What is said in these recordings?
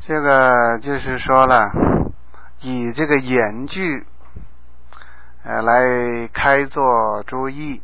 这个就是说了，以这个言句来开作诸义。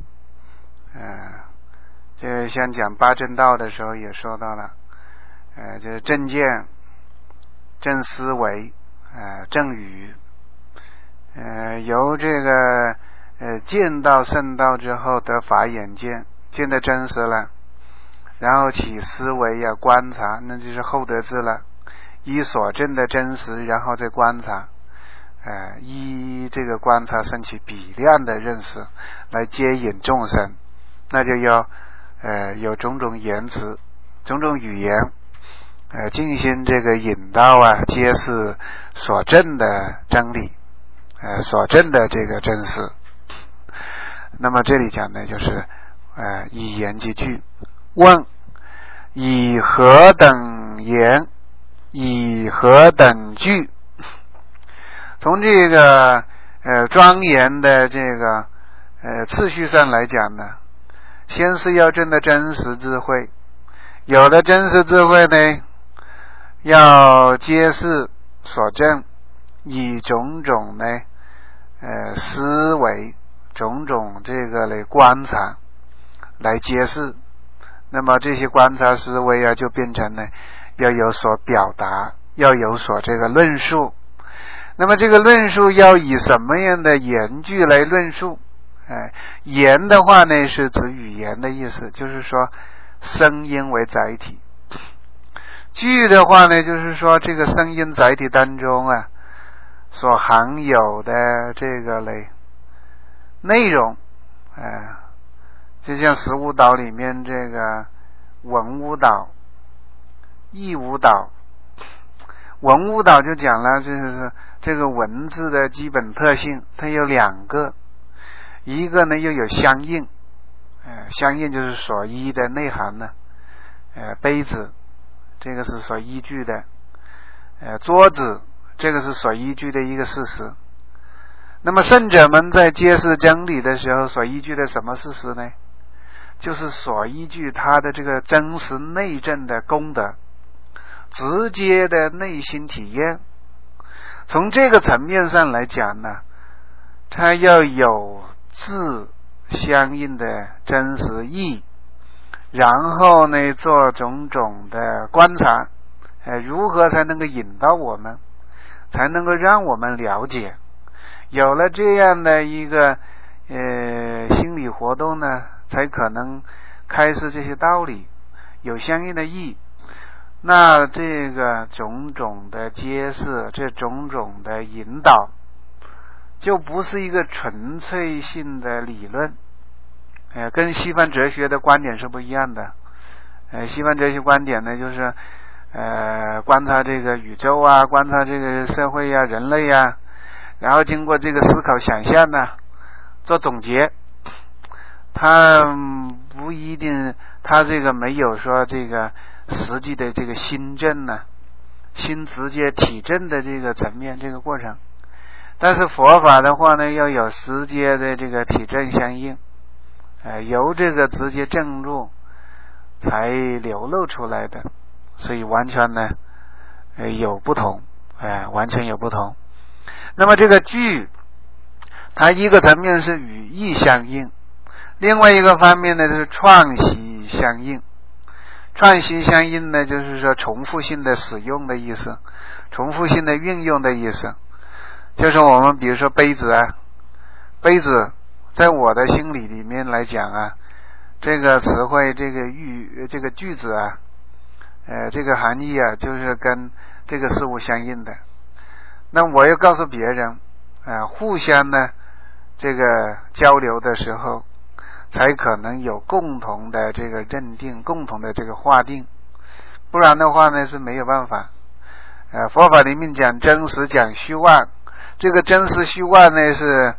这个像讲八正道的时候也说到了，就是正见、正思维、正语，由这个见到圣道之后得法眼见，见得真实了，然后起思维呀、观察，那就是后得智了。依所证的真实，然后再观察，依这个观察升起比量的认识，来接引众生，那就要有种种言辞、种种语言，进行这个引导啊，揭示所证的真理，所证的这个真实。那么这里讲的就是以言即句。问：以何等言？以何等句？从这个庄严的这个次序上来讲呢，先是要证的真实智慧，有了真实智慧呢，要揭示所证，以种种呢思维、种种这个来观察来揭示。那么这些观察思维啊，就变成呢要有所表达，要有所这个论述。那么这个论述要以什么样的言句来论述？言的话呢是指语言的意思，就是说声音为载体。句的话呢，就是说这个声音载体当中啊所含有的这个类内容，就像十舞蹈里面这个文舞蹈、义舞蹈。文舞蹈就讲了，就是这个文字的基本特性，它有两个，一个呢又有相应，相应就是所依的内涵呢，杯子这个是所依据的，桌子这个是所依据的一个事实。那么圣者们在揭示真理的时候所依据的什么事实呢？就是所依据他的这个真实内证的功德，直接的内心体验。从这个层面上来讲呢，它要有字相应的真实义，然后呢做种种的观察，如何才能够引导我们，才能够让我们了解。有了这样的一个心理活动呢，才可能开示这些道理，有相应的义。那这个种种的揭示，这种种的引导，就不是一个纯粹性的理论，跟西方哲学的观点是不一样的。西方哲学观点呢，就是观察这个宇宙啊，观察这个社会啊，人类啊，然后经过这个思考想象呢，做总结。他不一定，他这个没有说这个实际的这个心证呢，心直接体证的这个层面，这个过程。但是佛法的话呢，要有直接的这个体证相应，由这个直接证入才流露出来的，所以完全呢有不同，完全有不同。那么这个句，它一个层面是语义相应，另外一个方面呢就是创习相应。创习相应呢，就是说重复性的使用的意思，重复性的运用的意思。就是我们比如说杯子啊，杯子在我的心理里面来讲啊，这个词汇这个句子啊，这个含义啊，就是跟这个事物相应的。那我要告诉别人，互相呢这个交流的时候，才可能有共同的这个认定，共同的这个划定，不然的话呢是没有办法。佛法里面讲真实讲虚妄，这个真实虚妄呢是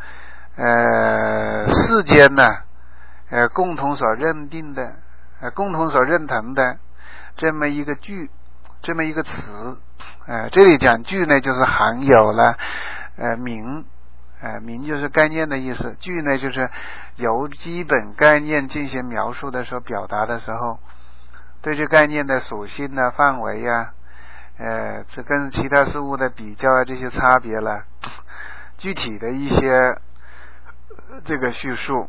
世间呢共同所认定的，共同所认同的这么一个句，这么一个词。这里讲句呢，就是含有了名，名就是概念的意思，句呢就是由基本概念进行描述的时候，表达的时候，对这概念的属性啊、范围啊， 这跟其他事物的比较啊，这些差别了，具体的一些这个叙述。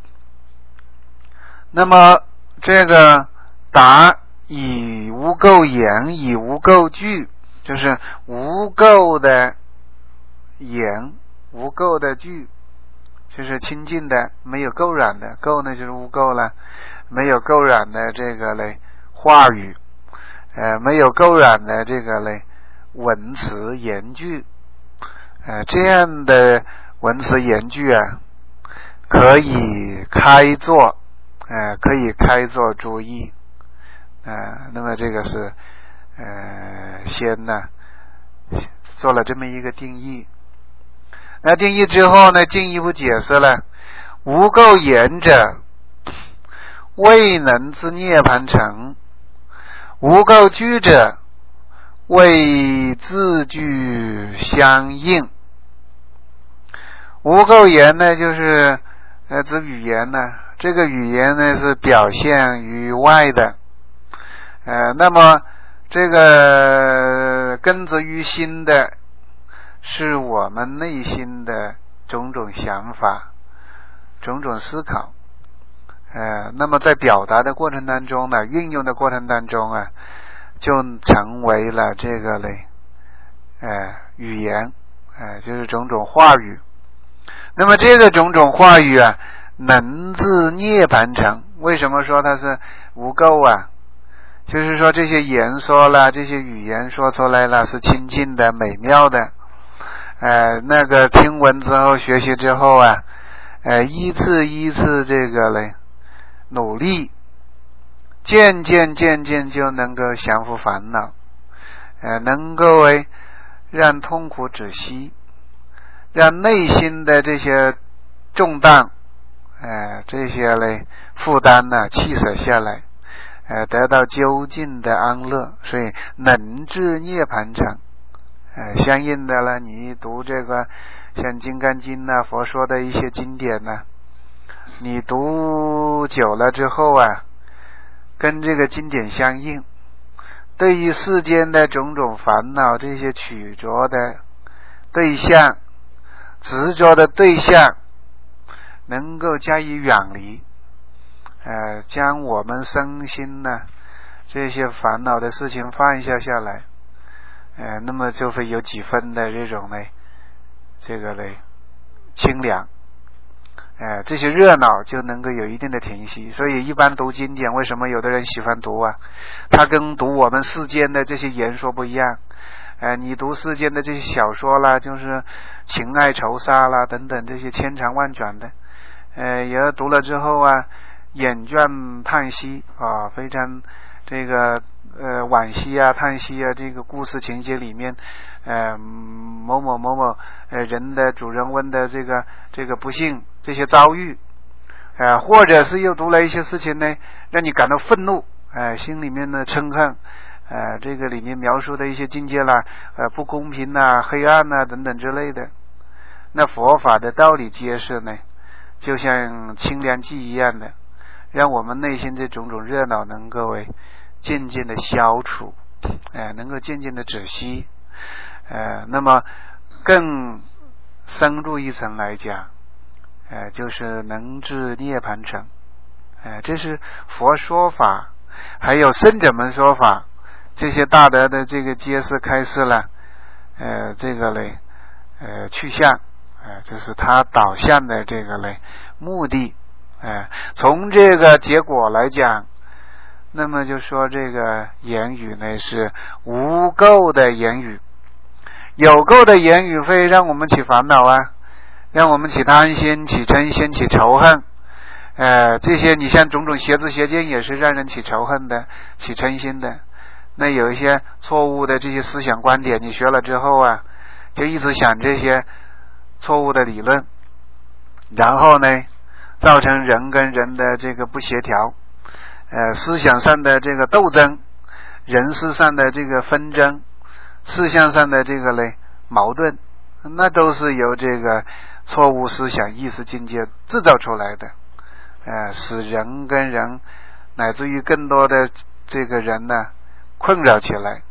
那么这个答以无垢言，以无垢句，就是无垢的言，无垢的句，就是清净的，没有垢染的。垢呢就是污垢了，没有垢染的这个嘞话语，没有垢染的这个嘞文词言句，这样的文词言句啊，可以开作，可以开作注意，那么这个是先呢做了这么一个定义。那定义之后呢，进一步解释了：无垢言者，未能自涅盘成；无垢句者，为字句相应。无垢言呢，就是指语言呢，这个语言呢是表现于外的，那么这个根植于心的是我们内心的种种想法、种种思考，那么在表达的过程当中呢，运用的过程当中啊，就成为了这个嘞，语言，就是种种话语。那么这个种种话语啊，能自涅盘成。为什么说它是无垢啊？就是说这些言说了，这些语言说出来了是清净的、美妙的。那个听闻之后、学习之后啊，依次这个嘞努力，渐渐就能够降服烦恼，能够让痛苦止息，让内心的这些重担，这些嘞负担呢弃舍下来，得到究竟的安乐，所以能至涅盘成。相应的了，你读这个像《金刚经》啊，佛说的一些经典呢，你读久了之后啊，跟这个经典相应，对于世间的种种烦恼，这些取着的对象、执着的对象，能够加以远离，将我们身心呢这些烦恼的事情放下来，那么就会有几分的这种嘞，这个嘞清凉，这些热闹就能够有一定的停息。所以一般读经典，为什么有的人喜欢读啊？它跟读我们世间的这些言说不一样。你读世间的这些小说啦，就是情爱仇杀啦等等这些千长万卷的，有的读了之后啊，眼倦叹息啊，非常这个惋惜啊、叹息啊，这个故事情节里面，某某人的主人翁的这个不幸这些遭遇，或者是又读了一些事情呢，让你感到愤怒，心里面的嗔恨，这个里面描述的一些境界啦，不公平啊、黑暗啊等等之类的。那佛法的道理揭示呢，就像清凉剂一样的，让我们内心这种种热闹能够渐渐的消除，能够渐渐的止息，那么更深入一层来讲，就是能至涅盘成，这是佛说法，还有圣者们说法，这些大德的这个揭示开示了，这个嘞，去向，就是他导向的这个嘞目的，从这个结果来讲，那么就说这个言语呢是无垢的言语，有垢的言语会让我们起烦恼啊，让我们起贪心、起嗔心、起仇恨，这些你像种种邪知邪见也是让人起仇恨的、起嗔心的。那有一些错误的这些思想观点，你学了之后啊，就一直想这些错误的理论，然后呢造成人跟人的这个不协调，思想上的这个斗争，人事上的这个纷争，事项上的这个嘞矛盾，那都是由这个错误思想意识境界制造出来的，使人跟人乃至于更多的这个人呢困扰起来。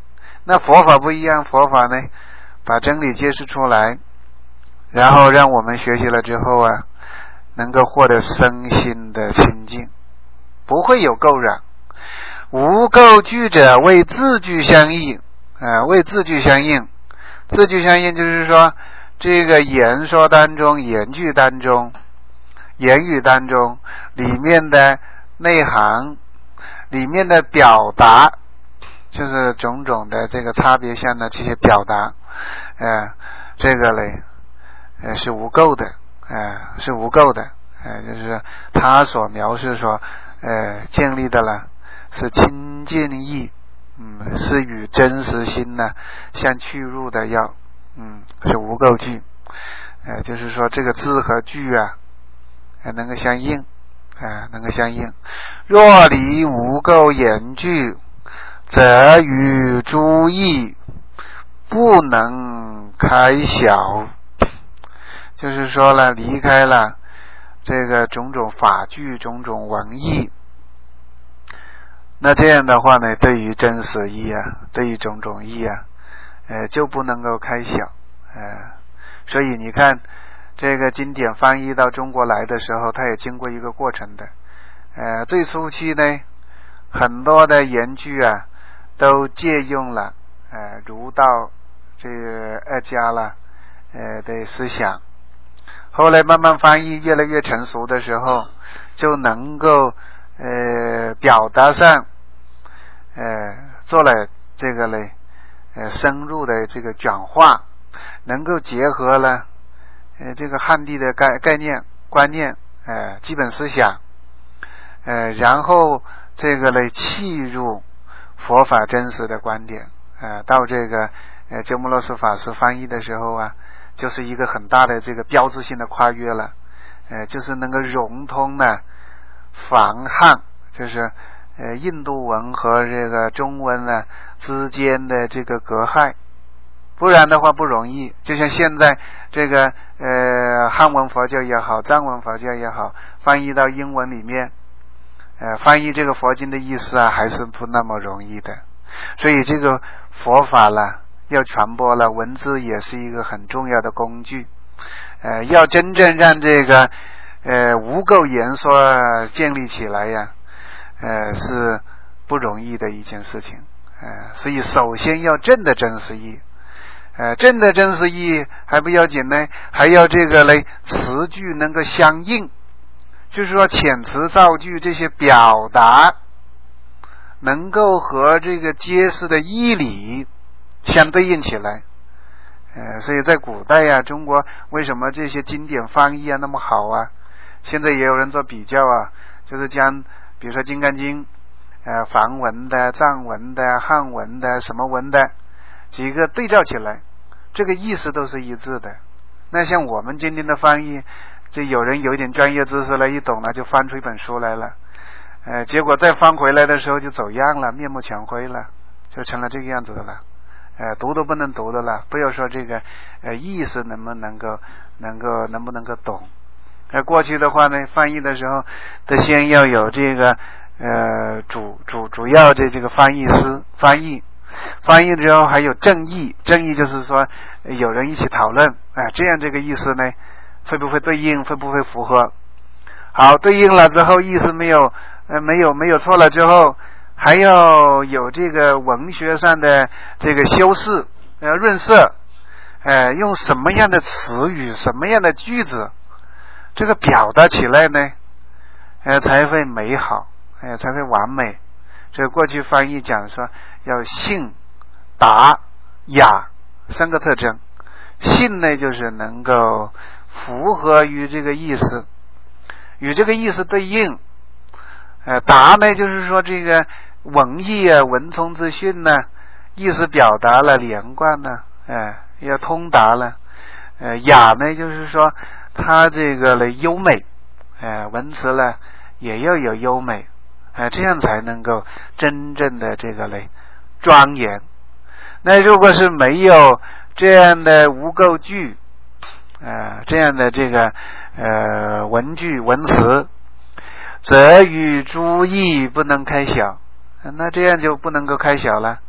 那佛法不一样，佛法呢把真理揭示出来，然后让我们学习了之后啊，能够获得身心的清净，不会有垢染。无垢具者为字句相应，为字句相应。字句相应就是说，这个言说当中、言句当中、言语当中里面的内涵、里面的表达，就是种种的这个差别相的这些表达，这个呢，是无垢的，是无垢的，就是他所描述所建立的了，是清净意，是与真实心呢相去入的要，是无垢句，就是说这个字和句啊，能够相应，能够相应。若离无垢言句，则与诸义不能开晓。就是说了，离开了这个种种法句、种种文义，那这样的话呢，对于真实义啊，对于种种义啊，就不能够开晓，所以你看，这个经典翻译到中国来的时候，它也经过一个过程的，最初期呢，很多的言句啊，都借用了儒道这个二家了的思想，后来慢慢翻译越来越成熟的时候，就能够表达上做了这个呢深入的这个转化，能够结合了这个汉地的概念观念基本思想然后这个呢契入佛法真实的观点到这个鸠摩罗什法师翻译的时候啊，就是一个很大的这个标志性的跨越了，就是能够融通呢梵汉，就是印度文和这个中文呢之间的这个隔阂，不然的话不容易。就像现在这个汉文佛教也好，藏文佛教也好，翻译到英文里面，翻译这个佛经的意思啊，还是不那么容易的。所以这个佛法了要传播了，文字也是一个很重要的工具。要真正让这个无垢言说建立起来呀，是不容易的一件事情。所以首先要正的真实义，正的真实义还不要紧呢，还要这个嘞词句能够相应，就是说遣词造句这些表达能够和这个揭示的义理相对应起来。所以在古代呀，中国为什么这些经典翻译啊那么好啊？现在也有人做比较啊，就是将比如说《金刚经》梵文的、藏文的、汉文的、什么文的几个对照起来，这个意思都是一致的。那像我们今天的翻译，就有人有一点专业知识了，一懂了就翻出一本书来了，结果再翻回来的时候就走样了，面目全非了，就成了这个样子的了。读都不能读的了，不要说这个意思能不能够懂。过去的话呢，翻译的时候得先要有这个主要的这个翻译师翻译之后还有正义就是说有人一起讨论，这样这个意思呢会不会对应，会不会符合。好，对应了之后意思没有错了之后，还要有这个文学上的这个修饰润色，用什么样的词语，什么样的句子，这个表达起来呢才会美好，才会完美。这个过去翻译讲说要信达雅三个特征，信呢就是能够符合于这个意思，与这个意思对应，达呢就是说这个文义啊，文从之训呢，意思表达了连贯呢，要通达了。雅呢就是说它这个的优美，文词呢也要有优美，这样才能够真正的这个嘞庄严。那如果是没有这样的无垢句，这样的这个文句文词，则与诸义不能开晓，那这样就不能够开晓了，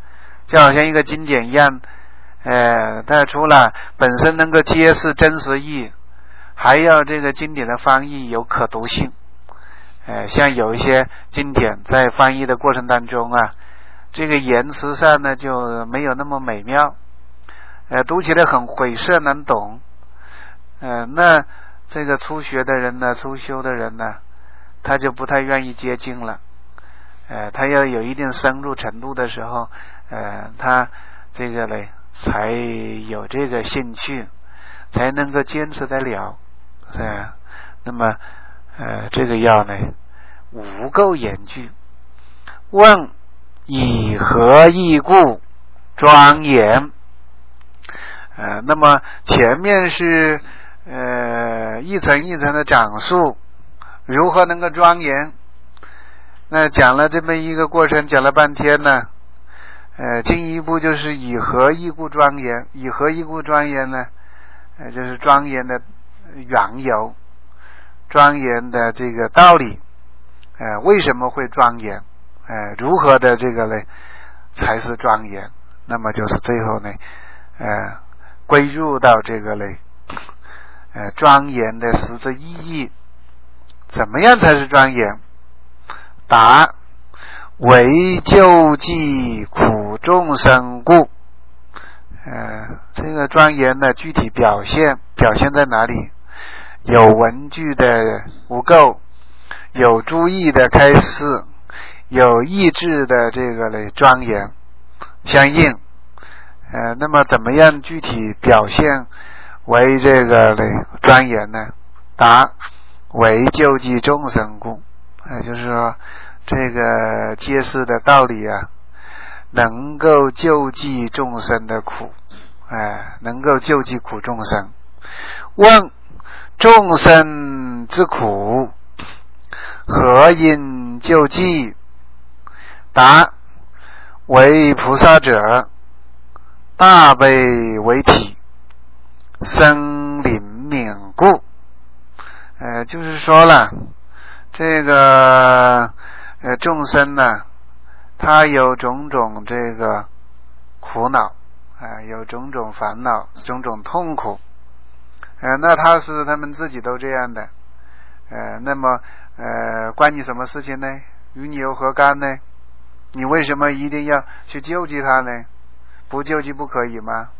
就好像一个经典一样，它除了本身能够揭示真实意，还要这个经典的翻译有可读性。像有一些经典在翻译的过程当中啊，这个言辞上呢就没有那么美妙，读起来很晦涩难懂，那这个初学的人呢，初修的人呢，他就不太愿意接近了。他要有一定深入程度的时候，他这个呢才有这个兴趣，才能够坚持得了。那么这个要呢无垢言句，问以何义故庄严。那么前面是一层一层的讲述如何能够庄严，那讲了这么一个过程，讲了半天呢，进一步就是以何义故庄严。以何义故庄严呢，就是庄严的缘由，庄严的这个道理，为什么会庄严，如何的这个呢才是庄严。那么就是最后呢归入到这个呢庄严的实质意义。怎么样才是庄严？答：为救济苦众生故。这个庄严的具体表现在哪里？有文句的无垢，有诸义的开示，有意志的这个呢庄严相应。那么怎么样具体表现为这个呢庄严呢？答：为救济众生故。就是说这个揭示的道理啊，能够救济众生的苦，能够救济苦众生。问众生之苦，何因救济？答：为菩萨者，大悲为体，生灵敏故。就是说了，这个众生呢，他有种种这个苦恼，有种种烦恼，种种痛苦，那他们自己都这样的，那么关你什么事情呢？与你有何干呢？你为什么一定要去救济他呢？不救济不可以吗？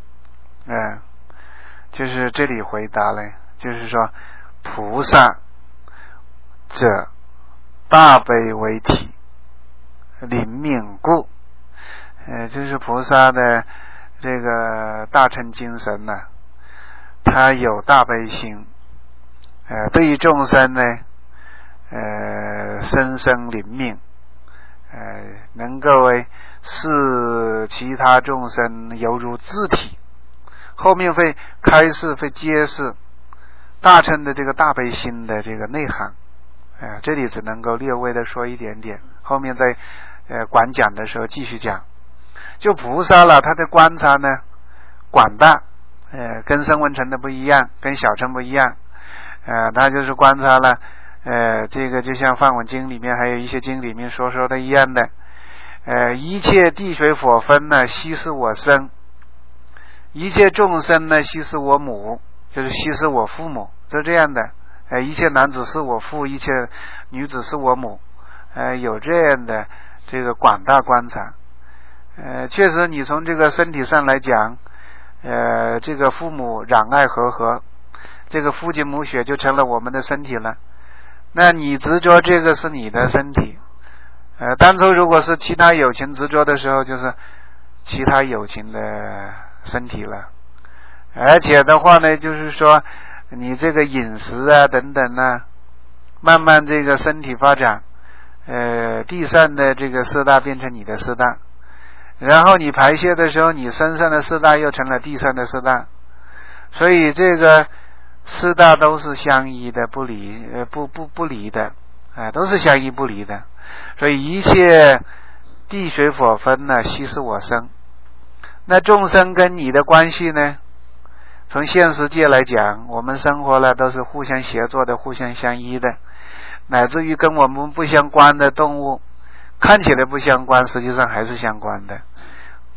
就是这里回答了，就是说菩萨者大悲为体，灵敏故。就是菩萨的这个大乘精神呢，他有大悲心，对于众生呢深深灵敏，能够视其他众生犹如自体。后面会开示，会揭示大乘的这个大悲心的这个内涵。这里只能够略微的说一点点，后面在广讲的时候继续讲。就菩萨了，他的观察呢广大，跟声闻乘的不一样，跟小乘不一样，他就是观察了这个就像梵文经里面还有一些经里面说的一样的，一切地水火风呢悉是我生，一切众生呢悉是我母，就是悉是我父母，就这样的，一切男子是我父，一切女子是我母，有这样的这个广大观察。确实你从这个身体上来讲，这个父母染爱和，这个父精母血就成了我们的身体了。那你执着这个是你的身体，当初如果是其他有情执着的时候，就是其他有情的身体了。而且的话呢，就是说你这个饮食啊等等啊，慢慢这个身体发展，地上的这个四大变成你的四大，然后你排泄的时候，你身上的四大又成了地上的四大，所以这个四大都是相依的，不离的，都是相依不离的。所以一切地水火风呢悉是我生。那众生跟你的关系呢，从现实界来讲，我们生活了都是互相协作的，互相相依的，乃至于跟我们不相关的动物，看起来不相关，实际上还是相关的。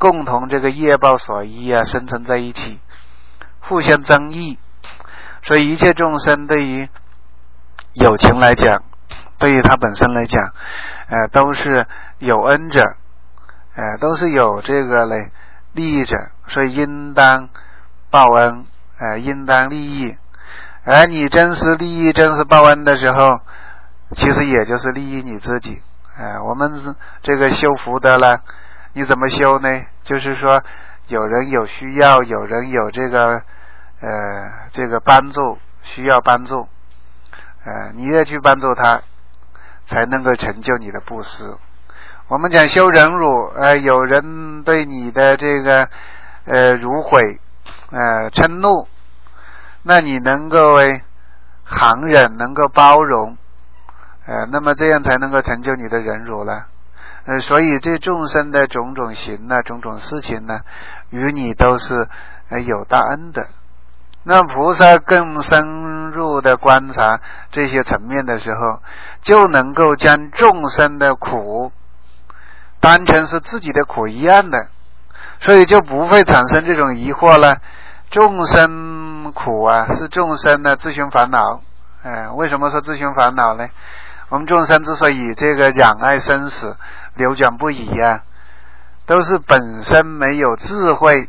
共同这个业报所依啊，生成在一起，互相争议。所以一切众生对于有情来讲，对于他本身来讲，都是有恩者，都是有这个嘞利益者，所以应当报恩，应当利益。而你真实利益、真实报恩的时候，其实也就是利益你自己。我们这个修福德了，你怎么修呢？就是说，有人有需要，有人有这个帮助，需要帮助，你也去帮助他，才能够成就你的布施。我们讲修忍辱，有人对你的这个辱毁，嗔怒，那你能够含忍，能够包容，那么这样才能够成就你的忍辱了。所以这众生的种种行呢，种种事情呢，与你都是有大恩的。那菩萨更深入的观察这些层面的时候，就能够将众生的苦当成是自己的苦一样的，所以就不会产生这种疑惑了。众生苦啊，是众生的自寻烦恼。为什么说自寻烦恼呢？我们众生之所以这个染爱生死流转不已啊，都是本身没有智慧，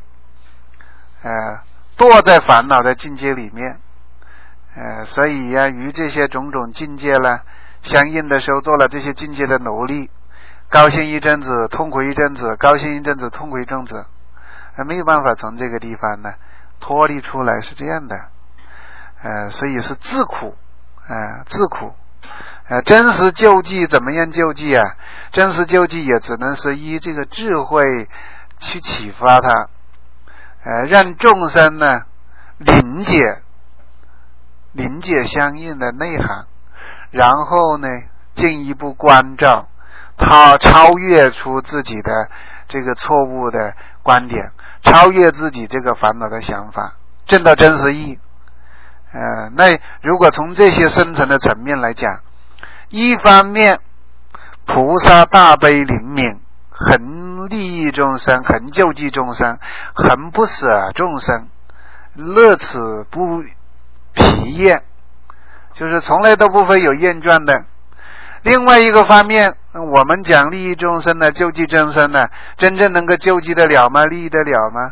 堕在烦恼的境界里面，所以呀，与这些种种境界呢相应的时候，做了这些境界的奴隶，高兴一阵子，痛苦一阵子，高兴一阵子，痛苦一阵子，没有办法从这个地方呢脱离出来，是这样的。所以是自苦，自苦。真实救济怎么样救济啊？真实救济也只能是依这个智慧去启发他，让众生呢理解相应的内涵，然后呢进一步关照他，超越出自己的这个错误的观点，超越自己这个烦恼的想法，证到真实义。那如果从这些深层的层面来讲，一方面菩萨大悲灵敏，恒利益众生，恒救济众生，恒不舍众生，乐此不疲厌，就是从来都不会有厌倦的。另外一个方面，我们讲利益众生呢，救济众生呢，真正能够救济得了吗？利益得了吗？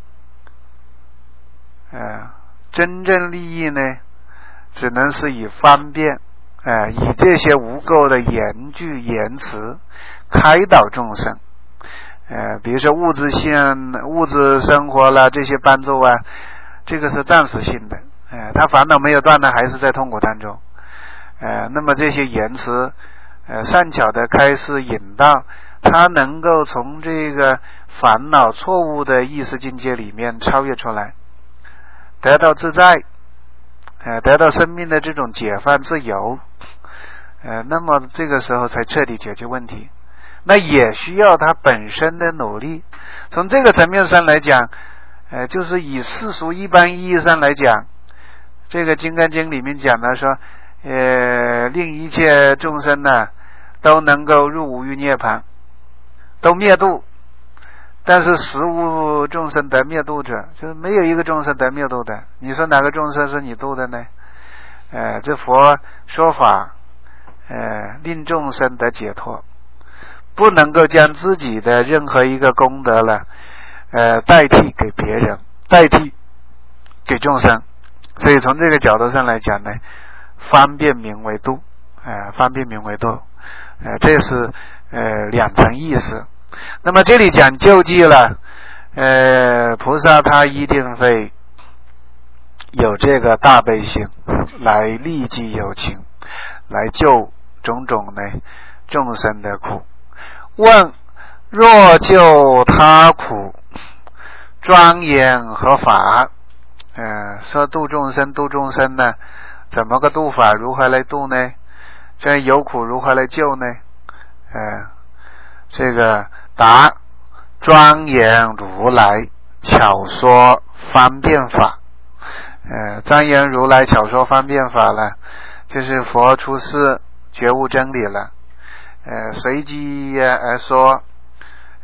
真正利益呢，只能是以方便，以这些无垢的言句言辞开导众生。比如说物质生活啦，这些帮助啊，这个是暂时性的，他烦恼没有断呢，还是在痛苦当中。那么这些言辞，善巧的开示引导，他能够从这个烦恼错误的意识境界里面超越出来，得到自在，得到生命的这种解放自由，那么这个时候才彻底解决问题。那也需要他本身的努力。从这个层面上来讲，就是以世俗一般意义上来讲，这个《金刚经》里面讲的说，令一切众生呢都能够入无余涅槃，都灭度。但是实无众生得灭度者，就是没有一个众生得灭度的。你说哪个众生是你度的呢？这佛说法，令众生得解脱，不能够将自己的任何一个功德了，代替给别人，代替给众生。所以从这个角度上来讲呢，方便名为度，方便名为度，这是两层意思。那么这里讲救济了，菩萨他一定会有这个大悲心来利济有情，来救种种呢众生的苦。问若救他苦，庄严何法？说度众生呢，怎么个度法？如何来度呢？这有苦如何来救呢？这个答：庄严如来巧说方便法。庄严如来巧说方便法了，就是佛出世觉悟真理了。随机而说，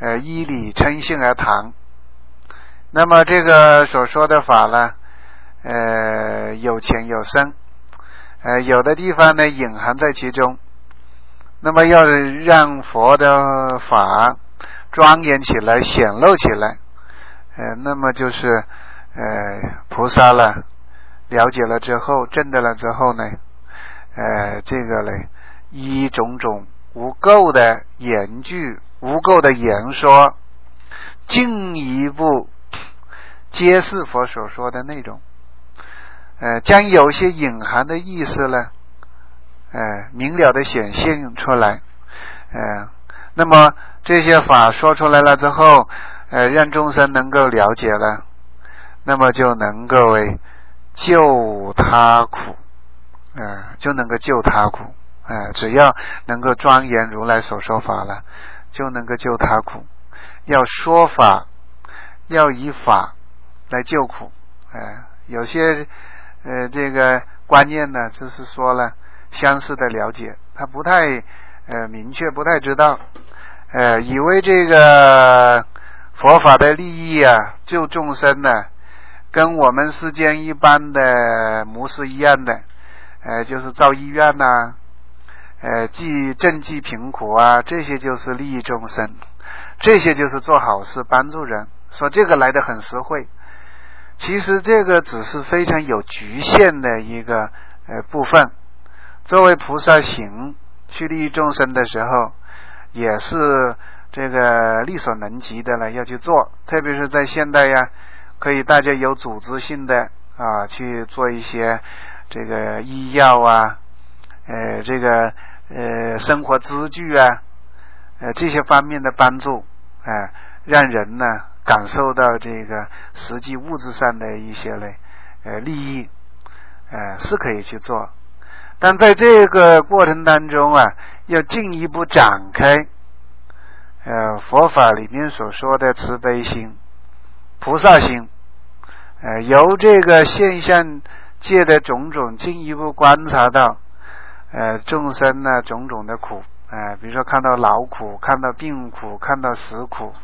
依理称性而谈。那么这个所说的法呢，有浅有深，有的地方呢隐含在其中。那么要让佛的法庄严起来、显露起来，那么就是菩萨了了解了之后，证得了之后呢，这个呢依种种无垢的言句、无垢的言说，进一步揭示佛所说的内容，将有些隐含的意思呢，明了的显现出来，那么这些法说出来了之后，让众生能够了解了，那么就能够救他苦，就能够救他苦，只要能够庄严如来所说法了，就能够救他苦。要说法，要以法来救苦，有些这个观念呢，就是说了相似的了解，他不太明确，不太知道，以为这个佛法的利益啊，救众生呢，跟我们世间一般的模式一样的，就是造医院呐，赈济贫苦啊，这些就是利益众生，这些就是做好事帮助人，说这个来得很实惠。其实这个只是非常有局限的一个部分。作为菩萨行去利益众生的时候，也是这个力所能及的了，要去做。特别是在现代呀，可以大家有组织性的去做一些这个医药啊，这个生活支具啊，这些方面的帮助，让人呢感受到这个实际物质上的一些利益，是可以去做。但在这个过程当中啊，要进一步展开佛法里面所说的慈悲心、菩萨心，由这个现象界的种种进一步观察到众生呢种种的苦，比如说看到劳苦，看到病苦，看到死苦，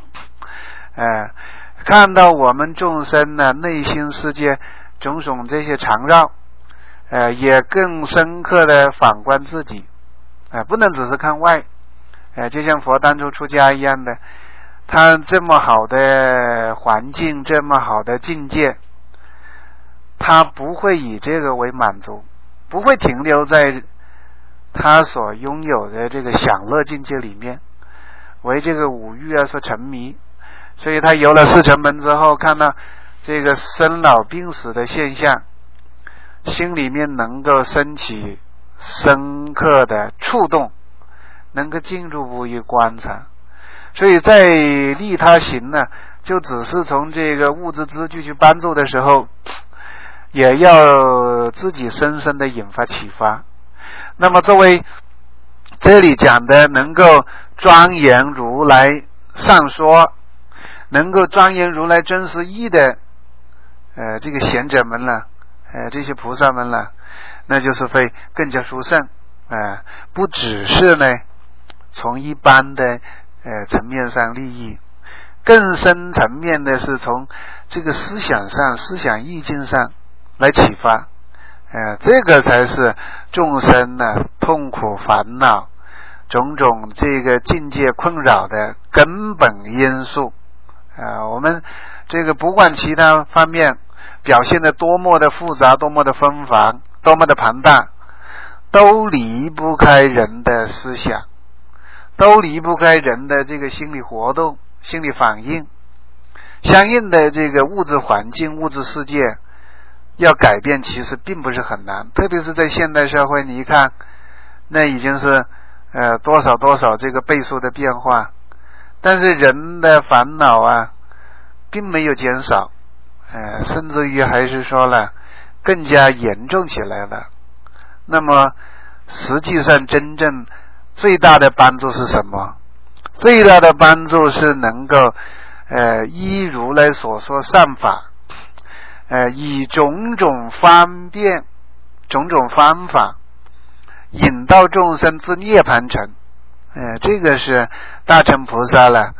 看到我们众生呢内心世界种种这些缠绕，也更深刻的反观自己，不能只是看外，就像佛当初出家一样的，他这么好的环境，这么好的境界，他不会以这个为满足，不会停留在他所拥有的这个享乐境界里面，为这个五欲啊所沉迷。所以他游了四尘门之后，看到这个生老病死的现象，心里面能够升起深刻的触动，能够进入不于观察。所以在利他行呢，就只是从这个物质支具去帮助的时候，也要自己深深的引发启发。那么作为这里讲的能够庄严如来上说，能够庄严如来真实义的这个贤者们了，这些菩萨们了，那就是会更加殊胜，不只是呢从一般的层面上利益，更深层面的是从这个思想上、思想意境上来启发，这个才是众生呢痛苦烦恼种种这个境界困扰的根本因素。我们这个不管其他方面表现的多么的复杂，多么的纷繁，多么的庞大，都离不开人的思想，都离不开人的这个心理活动、心理反应。相应的这个物质环境、物质世界要改变其实并不是很难，特别是在现代社会，你一看那已经是多少这个倍数的变化，但是人的烦恼啊并没有减少，甚至于还是说了更加严重起来了。那么实际上真正最大的帮助是什么？最大的帮助是能够依如来所说善法，以种种方便、种种方法引导众生至涅槃城。这个是大乘菩萨了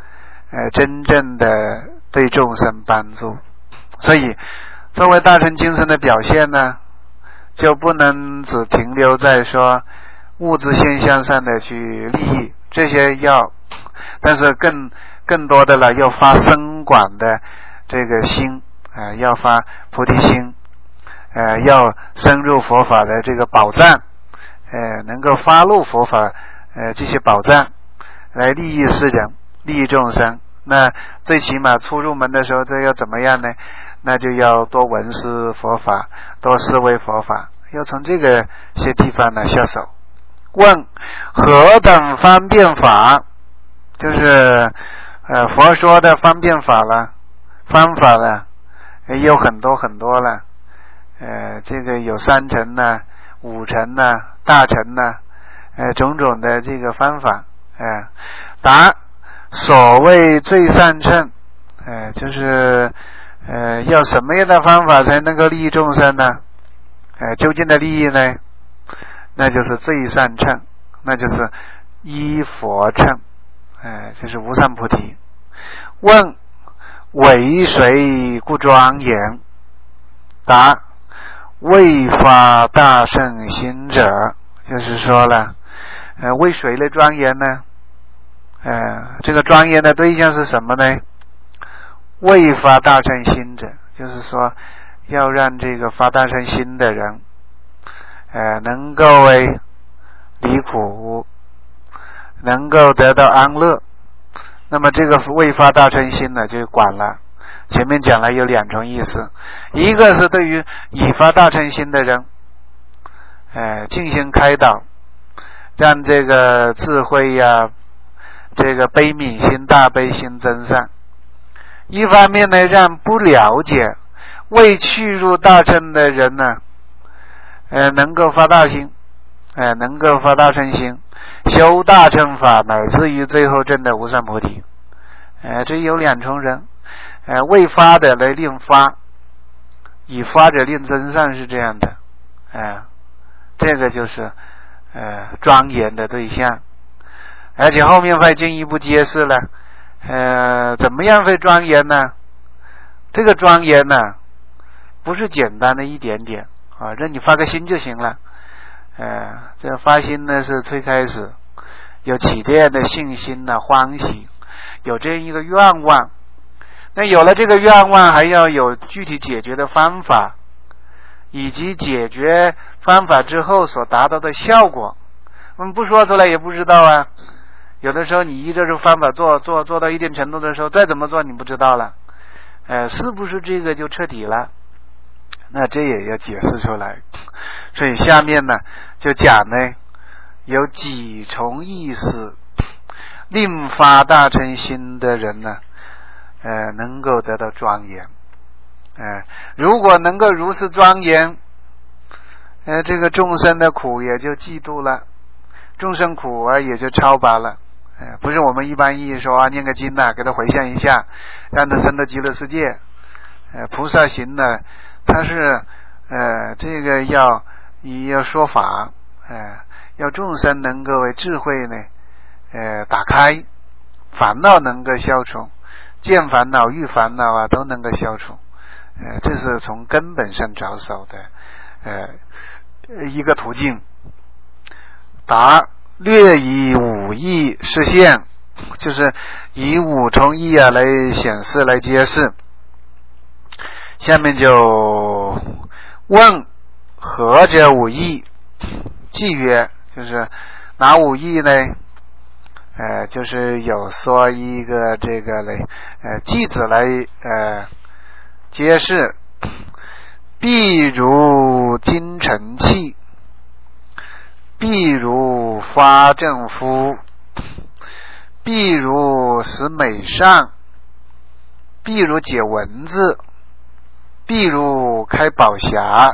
真正的对众生帮助。所以作为大乘精神的表现呢，就不能只停留在说物质现象上的去利益，这些要，但是更多的了要发深广的这个心，要发菩提心，要深入佛法的这个宝藏，能够发露佛法这些宝藏来利益世人，利益众生。那最起码初入门的时候，这要怎么样呢？那就要多闻思佛法，多思维佛法，要从这个些地方呢下手。问何等方便法，就是佛说的方便法了，方法了有很多很多了，这个有3乘呢、5乘呢、大乘呢，种种的这个方法。答所谓最善乘，就是要什么样的方法才能够利益众生呢？究竟的利益呢？那就是最善乘，那就是依佛乘，就是无上菩提。问为谁故庄严？答为发大乘心者，就是说了，为谁来庄严呢？这个庄严的对象是什么呢？为发大乘心者，就是说要让这个发大乘心的人能够离苦，能够得到安乐。那么这个为发大乘心呢就管了，前面讲了有2种意思，一个是对于已发大乘心的人进行开导，让这个智慧呀，这个悲悯心、大悲心增上。一方面呢，让不了解未去入大乘的人呢能够发大心，能够发大乘心，修大乘法，乃至于最后证的无上菩提。这有2种人，未发的来令发，已发者令增上，是这样的。这个就是庄严的对象。而且后面会进一步揭示了怎么样会庄严呢？这个庄严呢不是简单的一点点让你发个心就行了。这发心呢是最开始有起这样的信心欢喜，有这样一个愿望。那有了这个愿望，还要有具体解决的方法，以及解决方法之后所达到的效果。我们不说出来也不知道啊。有的时候你依着这方法做到一定程度的时候，再怎么做你不知道了，是不是这个就彻底了？那这也要解释出来。所以下面呢就讲呢有几重意思，令发大乘心的人呢能够得到庄严。如果能够如此庄严，这个众生的苦也就嫉妒了，众生苦也就超拔了。不是我们一般意义说念个经给他回向一下，让他升到极乐世界。菩萨行呢，他是这个要说法，要众生能够为智慧呢打开，烦恼能够消除，见烦恼遇烦恼都能够消除。这是从根本上着手的一个途径。答略以5义示现，就是以5重义来显示来揭示。下面就问何者5义？记曰，就是哪5义呢？就是有说一个这个句子来揭示。譬如金尘气，譬如发正夫，譬如使美善，譬如解文字，譬如开宝匣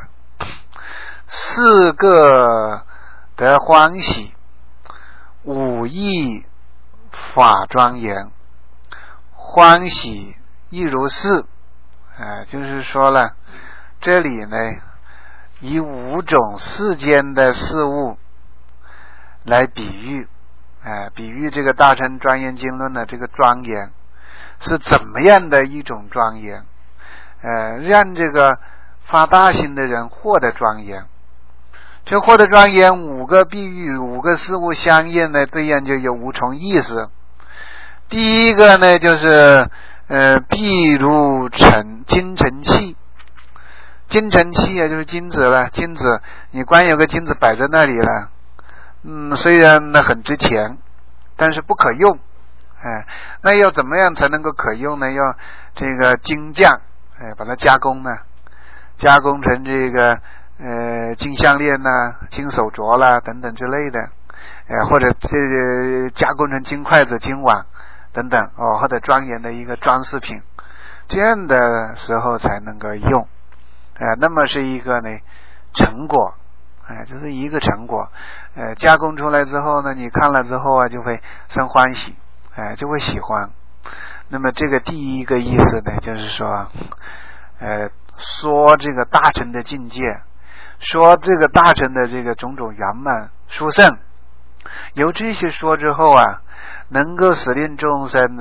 ，4个得欢喜，5义法庄严，欢喜亦如是。就是说了，这里呢以5种世间的事物来比喻，比喻这个大乘庄严经论的这个庄严。 是怎么样的一种庄严，让这个发大心的人获得庄严。这获得庄严5个比喻，5个事物相应呢，对应就有5重意思。第一个呢，就是譬如金尘器。金尘器也就是金子了，金子你光有个金子摆在那里了，虽然呢很值钱，但是不可用。那要怎么样才能够可用呢？要这个金匠把它加工呢，加工成这个金项链呐、金手镯啦等等之类的，或者加工成金筷子、金碗等等或者庄严的一个装饰品，这样的时候才能够用。那么是一个呢成果，这是一个成果。加工出来之后呢，你看了之后啊，就会生欢喜，就会喜欢。那么这个第一个意思呢，就是说，说这个大乘的境界，说这个大乘的这个种种圆满殊胜，由这些说之后啊，能够使令众生呢，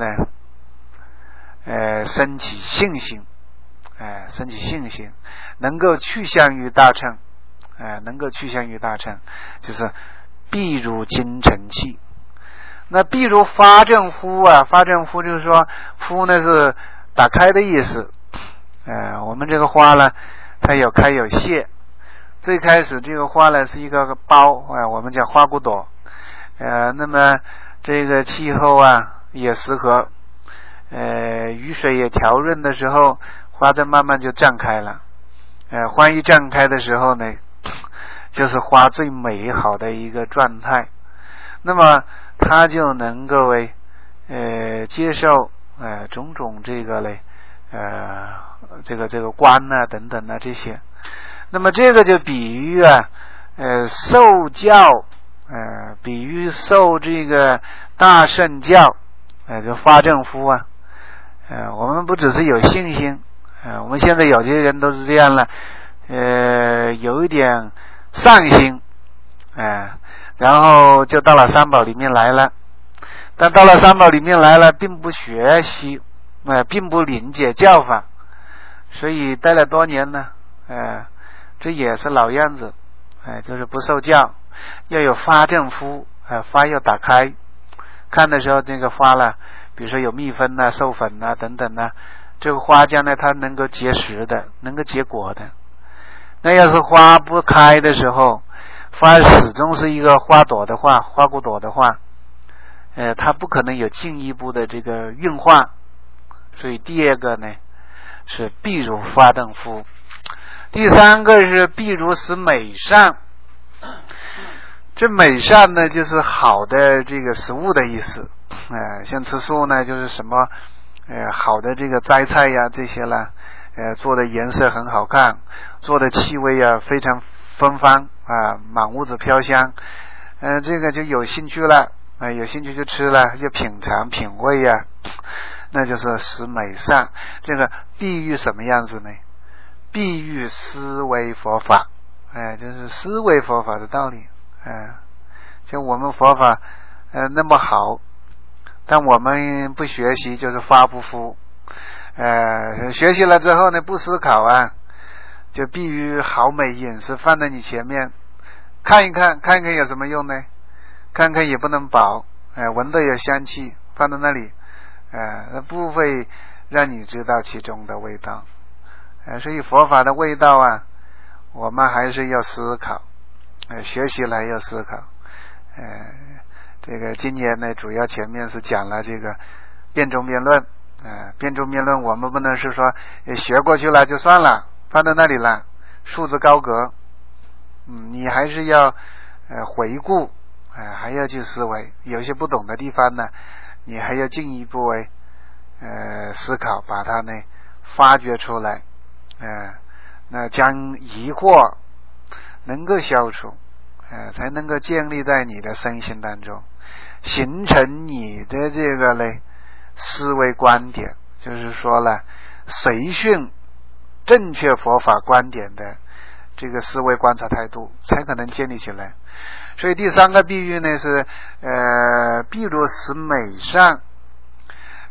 升起信心，升起信心，能够趋向于大乘，能够趋向于大乘，就是譬如金尘器。那譬如发正敷啊，发正敷就是说敷呢是打开的意思。我们这个花呢，它有开有谢。最开始这个花呢是一个苞，我们叫花骨朵。那么这个气候啊也适合，雨水也调润的时候，花在慢慢就绽开了。花一绽开的时候呢，就是花最美好的一个状态。那么它就能够接受种种这个嘞这个观啊等等啊这些。那么这个就比喻啊受教比喻受这个大圣教就发正敷啊。我们不只是有信心，我们现在有些人都是这样了，有一点上心，然后就到了三宝里面来了，但到了三宝里面来了并不学习，并不理解教法，所以待了多年呢，这也是老样子，就是不受教。要有发正敷，发要打开，看的时候这个花了，比如说有蜜蜂啊、授粉啊等等啊，这个花将来它能够结实的，能够结果的。那要是花不开的时候，花始终是一个花朵的话，花骨朵的话，它不可能有进一步的这个运化。所以第二个呢是譬如发正敷，第三个是譬如使美善。这美善呢就是好的这个食物的意思，像吃素呢就是什么好的这个摘菜呀这些啦，做的颜色很好看，做的气味啊非常芬芳啊，满屋子飘香，这个就有兴趣了，有兴趣就吃了，就品尝品味呀，那就是使美善。这个比喻什么样子呢？比喻思维佛法，就是思维佛法的道理。就我们佛法那么好，但我们不学习，就是发不敷。学习了之后呢，不思考啊，就比喻好美饮食放在你前面，看一看，看一看有什么用呢？看看也不能饱，闻到有香气，放在那里，不会让你知道其中的味道。所以佛法的味道啊，我们还是要思考，学习来要思考。这个今年呢，主要前面是讲了这个辩中辩论。辩中辩论我们不能是说学过去了就算了，放在那里了，束之高阁。你还是要回顾，还要去思维，有些不懂的地方呢，你还要进一步思考，把它呢发掘出来，那将疑惑能够消除，才能够建立在你的身心当中，形成你的这个嘞思维观点，就是说了随顺正确佛法观点的这个思维观察态度，才可能建立起来。所以第三个比喻呢是譬如使美善。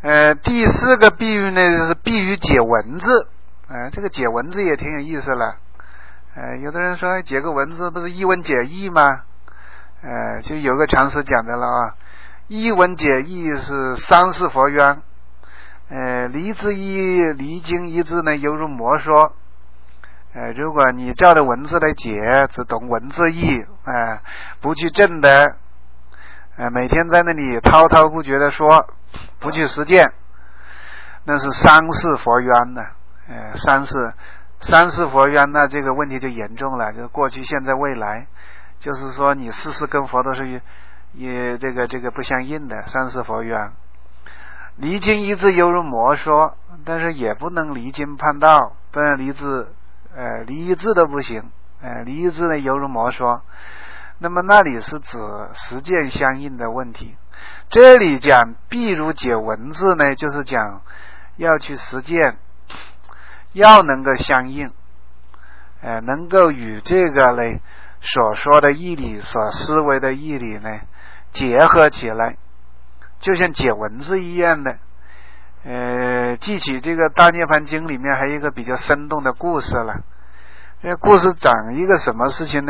第4个比喻呢，就是比喻解文字。这个解文字也挺有意思了。有的人说解个文字不是一文解义吗？就有个常识讲的了啊，一文解义是三世佛缘。离之一，离经一字呢，犹如魔说。如果你照着文字来解，只懂文字义，不去证的，每天在那里滔滔不绝的说，不去实践，那是三世佛缘呢。三世佛缘，那这个问题就严重了，就是过去、现在、未来，就是说你事事跟佛都是也这个不相应的三世佛缘。离经一字犹如魔说，但是也不能离经叛道，不然离一字都不行。离一字呢犹如魔说，那么那里是指实践相应的问题。这里讲譬如解文字呢，就是讲要去实践，要能够相应，能够与这个呢所说的义理、所思维的义理呢结合起来，就像解文字一样的。记起这个《大涅槃经》里面还有一个比较生动的故事了。这个故事讲一个什么事情呢？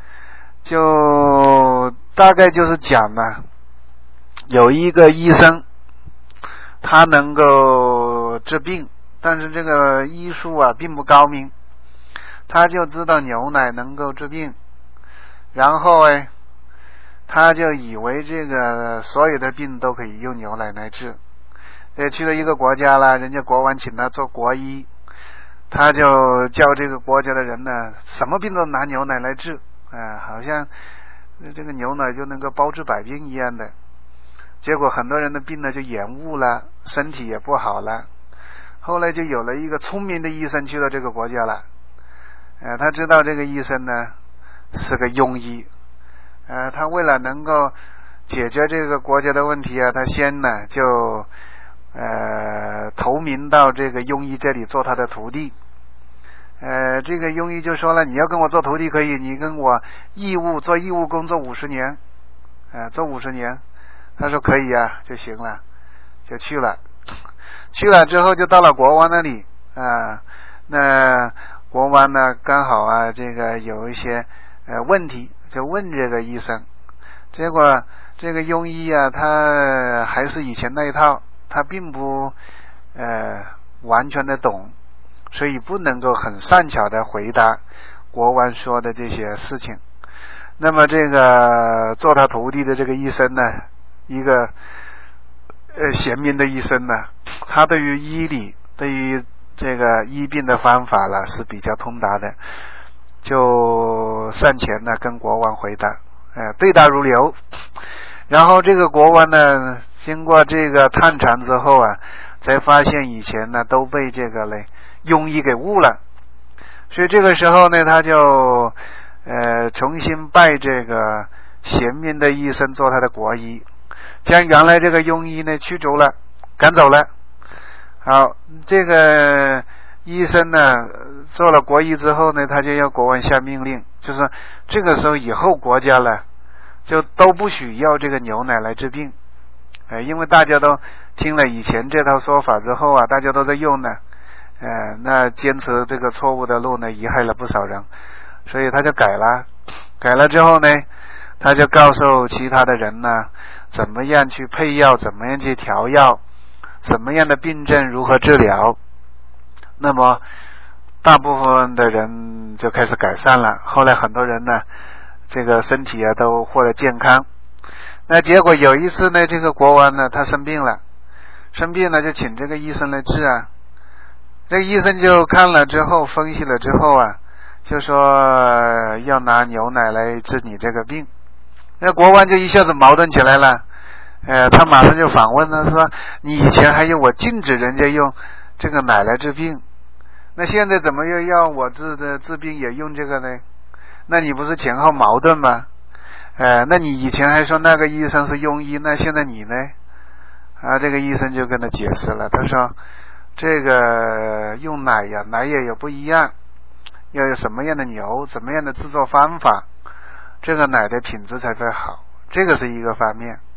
就大概就是讲呢，有一个医生，他能够治病，但是这个医术啊并不高明，他就知道牛奶能够治病，然后他就以为这个所有的病都可以用牛奶来治。去了一个国家了，人家国王请他做国医，他就叫这个国家的人呢，什么病都拿牛奶来治，好像这个牛奶就能够包治百病一样的。结果很多人的病呢就延误了，身体也不好了。后来就有了一个聪明的医生去了这个国家了，他知道这个医生呢是个庸医，他为了能够解决这个国家的问题啊，他先呢就投名到这个庸医这里做他的徒弟。这个庸医就说了，你要跟我做徒弟可以，你跟我做义务工作50年，做50年。他说可以啊，就行了，就去了。去了之后就到了国王那里，那国王呢刚好啊这个有一些问题，就问这个医生。结果这个庸医啊，他还是以前那一套，他并不完全的懂，所以不能够很善巧的回答国王说的这些事情。那么这个做他徒弟的这个医生呢，一个贤明的医生呢，他对于医理，对于这个医病的方法呢是比较通达的，就上前呢跟国王回答，对答如流。然后这个国王呢经过这个探查之后啊，才发现以前呢都被这个庸医给误了，所以这个时候呢他就重新拜这个贤明的医生做他的国医，将原来这个庸医呢驱逐了，赶走了。好，这个医生呢做了国医之后呢，他就要国王下命令，就是这个时候以后国家了就都不许要这个牛奶来治病，因为大家都听了以前这套说法之后啊，大家都在用呢，那坚持这个错误的路呢，贻害了不少人，所以他就改了。改了之后呢，他就告诉其他的人呢，怎么样去配药，怎么样去调药，什么样的病症如何治疗。那么大部分的人就开始改善了，后来很多人呢这个身体啊都获得健康。那结果有一次呢，这个国王呢他生病了就请这个医生来治啊。这个医生就看了之后，分析了之后啊，就说要拿牛奶来治你这个病。那国王就一下子矛盾起来了，他马上就反问了，说你以前还有我禁止人家用这个奶来治病，那现在怎么又要我治病也用这个呢？那你不是前后矛盾吗？那你以前还说那个医生是庸医，那现在你呢？这个医生就跟他解释了，他说这个用奶呀，奶也有不一样，要有什么样的牛，怎么样的制作方法，这个奶的品质才会好，这个是一个方面。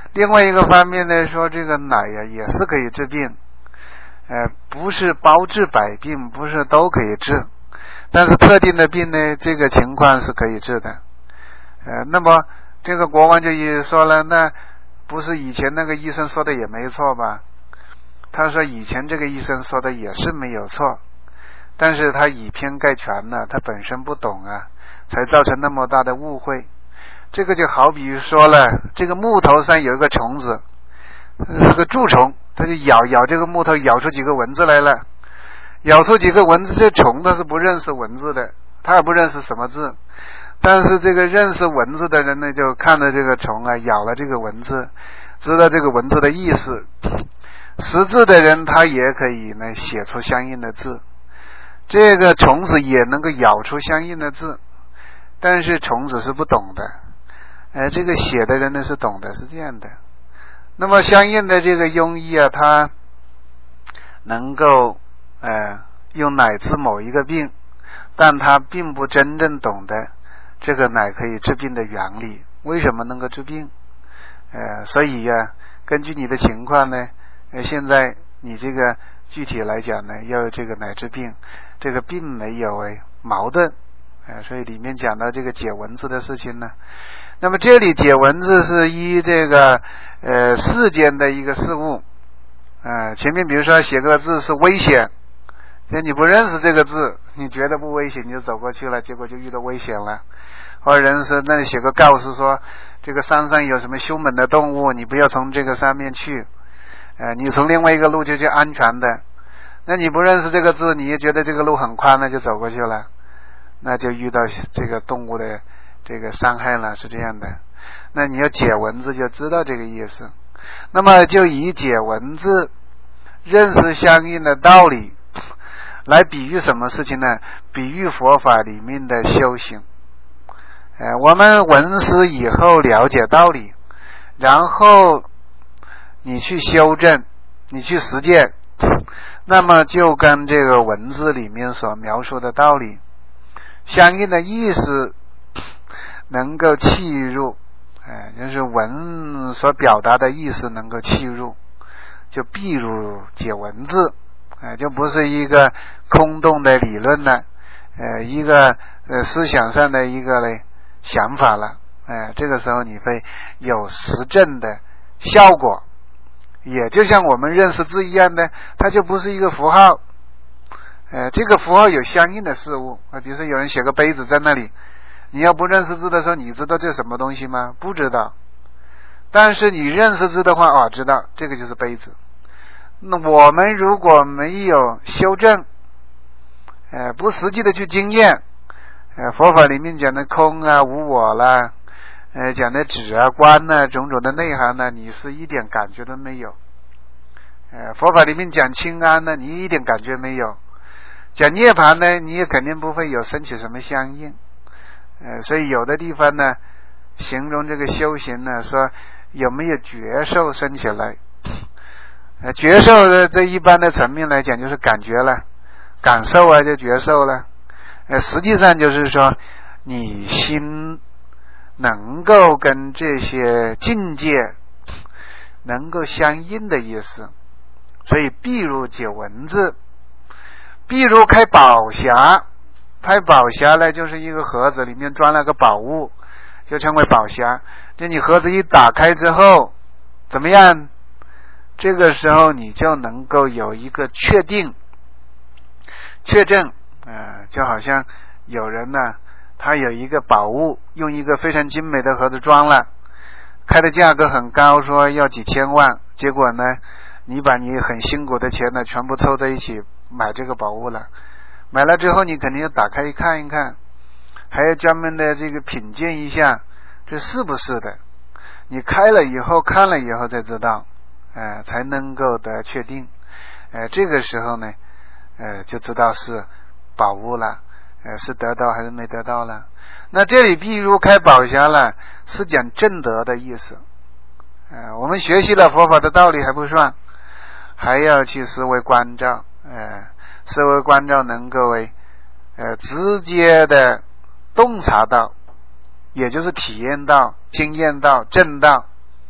另外一个方面呢，说这个奶呀也是可以治病，不是包治百病，不是都可以治，但是特定的病呢，这个情况是可以治的。那么这个国王就也说了，那不是以前那个医生说的也没错吧？他说以前这个医生说的也是没有错，但是他以偏概全了，他本身不懂啊，才造成那么大的误会。这个就好比说了，这个木头上有一个虫子，是个蛀虫，它就咬这个木头，咬出几个文字来了。咬出几个文字，这虫它是不认识文字的，它也不认识什么字。但是这个认识文字的人呢，就看着这个虫啊，咬了这个文字，知道这个文字的意思。识字的人他也可以呢写出相应的字，这个虫子也能够咬出相应的字，但是虫子是不懂的，这个写的人呢是懂的，是这样的。那么相应的这个庸医啊，他能够用奶治某一个病，但他并不真正懂得这个奶可以治病的原理，为什么能够治病？所以根据你的情况呢，现在你这个具体来讲呢，要这个奶治病，这个并没有矛盾，所以里面讲到这个解文字的事情呢，那么这里解文字是依这个世间的一个事物，前面比如说写个字是危险，你不认识这个字，你觉得不危险，你就走过去了，结果就遇到危险了。或者人是那里写个告示说，这个山上有什么凶猛的动物，你不要从这个上面去，你从另外一个路就去安全的。那你不认识这个字，你也觉得这个路很宽，那就走过去了，那就遇到这个动物的这个伤害了，是这样的。那你要解文字就知道这个意思，那么就以解文字认识相应的道理来比喻什么事情呢？比喻佛法里面的修行。我们闻思以后了解道理，然后你去修正，你去实践，那么就跟这个文字里面所描述的道理相应的意思能够契入，就是文所表达的意思能够契入，就必如解文字，就不是一个空洞的理论了，一个思想上的一个想法了，这个时候你会有实证的效果，也就像我们认识字一样的，它就不是一个符号，这个符号有相应的事物，比如说有人写个杯子在那里，你要不认识字的时候，你知道这什么东西吗？不知道。但是你认识字的话，知道这个就是杯子。那我们如果没有修正，不实际的去经验，佛法里面讲的空啊、无我啦，讲的止啊、观啊，种种的内涵呢，你是一点感觉都没有。佛法里面讲清安呢，你一点感觉没有。讲涅槃呢，你也肯定不会有升起什么相应。所以有的地方呢，形容这个修行呢，说有没有觉受升起来。觉受的这一般的层面来讲，就是感觉了，感受啊，就觉受了。实际上就是说，你心能够跟这些境界能够相应的意思。所以，譬如解文字，譬如开宝匣，开宝匣呢，就是一个盒子里面装了个宝物，就称为宝匣。这你盒子一打开之后，怎么样？这个时候你就能够有一个确定、确证，就好像有人呢，他有一个宝物，用一个非常精美的盒子装了，开的价格很高，说要几千万，结果呢，你把你很辛苦的钱呢，全部凑在一起买这个宝物了，买了之后你肯定要打开看一看，还要专门的这个品鉴一下，这是不是的？你开了以后看了以后才知道，才能够得确定，这个时候呢，就知道是宝物了，是得到还是没得到了。那这里譬如开宝匣了，是讲正德的意思。我们学习了佛法的道理还不算，还要去思维关照，思维关照能够直接的洞察到，也就是体验到、经验到、证到，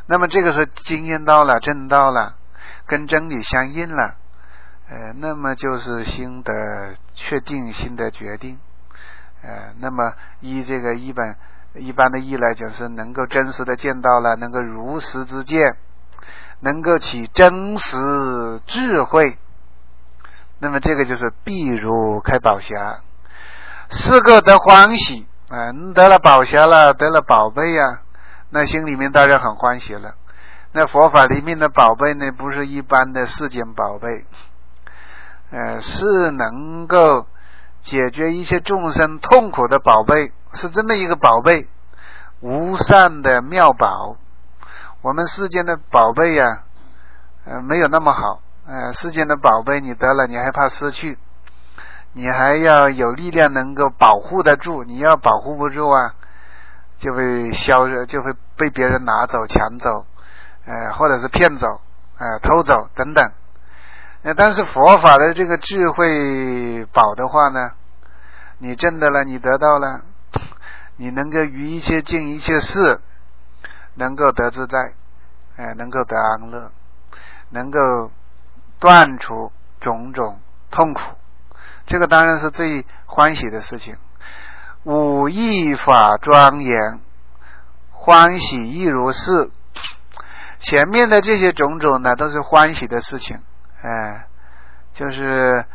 那么这个是经验到了，证到了，跟真理相应了，那么就是心的确定，心的决定，那么依这个一般的义来讲，是能够真实的见到了，能够如实之见，能够起真实智慧，那么这个就是譬如开宝匣，四个得欢喜你得了宝匣了，得了宝贝啊，那心里面当然很欢喜了。那佛法里面的宝贝呢，不是一般的世间宝贝，是能够解决一切众生痛苦的宝贝，是这么一个宝贝，无上的妙宝。我们世间的宝贝呀，没有那么好，世间的宝贝你得了，你还怕失去，你还要有力量能够保护得住，你要保护不住啊，就会被别人拿走、抢走，或者是骗走，偷走等等。但是佛法的这个智慧宝的话呢，你证得了，你得到了，你能够于一切尽一切事，能够得自在，能够得安乐，能够断除种种痛苦，这个当然是最欢喜的事情。五义法庄严，欢喜亦如是。前面的这些种种呢，都是欢喜的事情，就是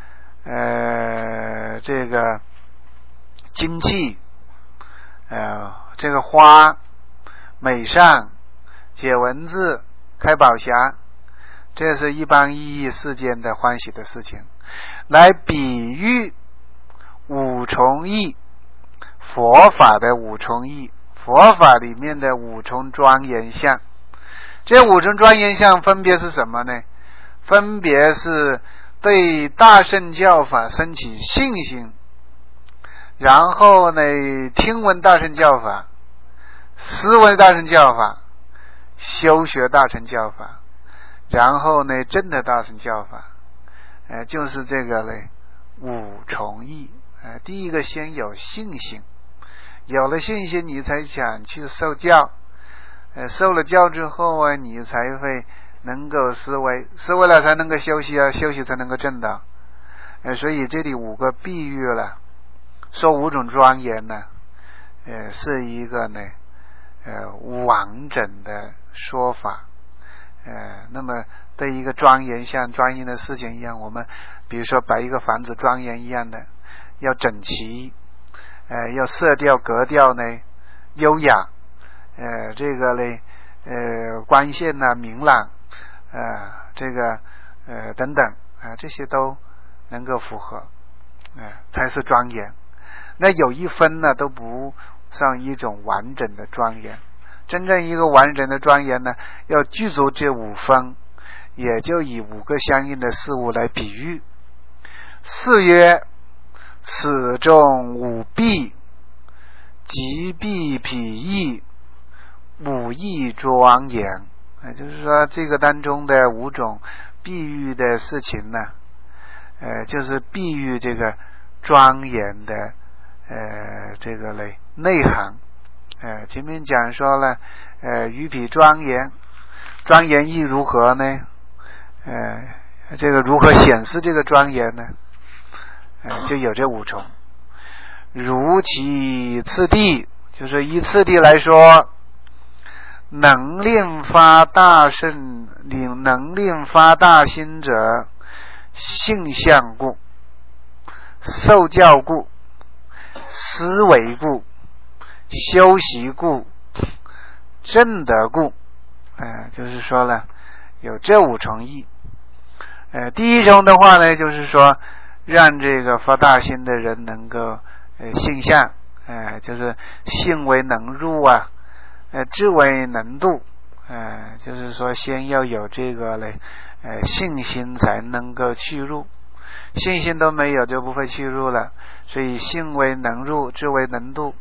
这个精气，这个花美善、解文字、开宝匣，这是一般意义世间的欢喜的事情，来比喻五重义，佛法的五重义，佛法里面的五重庄严相。这五重庄严相分别是什么呢？分别是对大乘教法升起信心，然后呢听闻大乘教法，思闻大乘教法，修学大乘教法，然后呢证得大乘教法，就是这个呢五重义。第一个先有信心，有了信心你才想去受教，受了教之后啊，你才会能够思维，思维了才能够休息啊，休息才能够证道。所以这里五个比喻了，说五种庄严呢，是一个呢完整的说法。那么对一个庄严像庄严的事情一样，我们比如说把一个房子庄严一样的，要整齐，要色调格调呢优雅，这个呢光线呢明朗，这个等等这些都能够符合，才是庄严。那有一分呢都不上一种完整的庄严。真正一个完整的庄严呢，要具足这五分，也就以五个相应的事物来比喻。是曰：此中五弊，即弊彼义，五义庄严。就是说这个当中的五种比喻的事情呢，就是比喻这个庄严的这个内涵。前面讲说了，于彼庄严，庄严义如何呢？这个如何显示这个庄严呢？就有这五重。如其次第，就是依次第来说，能令发大圣，能令发大心者，性相故，受教故，思维故，修习故，证得故，就是说了有这五重义。第一重的话呢，就是说让这个发大心的人能够性相，就是性为能入啊，智为能度，就是说先要有这个信心才能够去入，信心都没有就不会去入了，所以性为能入，智为能度。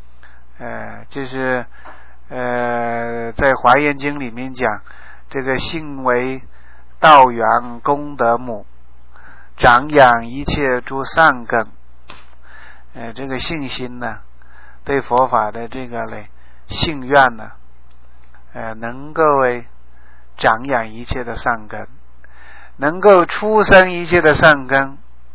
就是在华严经里面讲，这个性为道源功德母，长养一切诸善根。这个信心呢，对佛法的这个信愿呢， 能够长养一切的善根，能够出生一切的善根，